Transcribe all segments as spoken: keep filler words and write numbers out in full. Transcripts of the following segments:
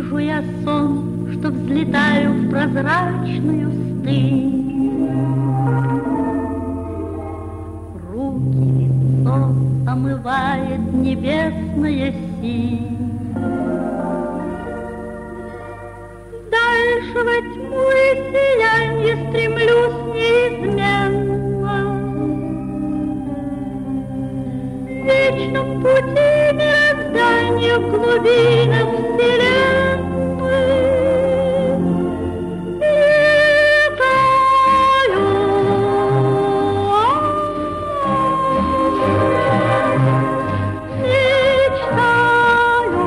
вижу я сон, что взлетаю в прозрачную стынь. Руки, лицо омывает небесная синь. Дальше во тьму и сиянье стремлюсь неизменно. В вечном пути мироздания в глубинах вселенной летаю. Мечтаю.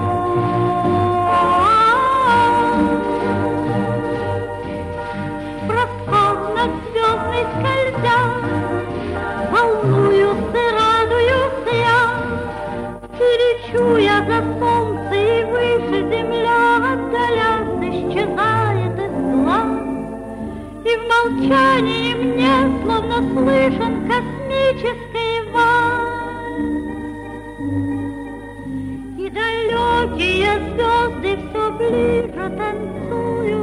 Над звездной скользя, волнуюсь и радуюсь я, и лечу я за солнце, и выше земля, отдалясь, исчезает из глаз, и в молчании мне словно слышен космический вальс. И далекие звезды все ближе танцуют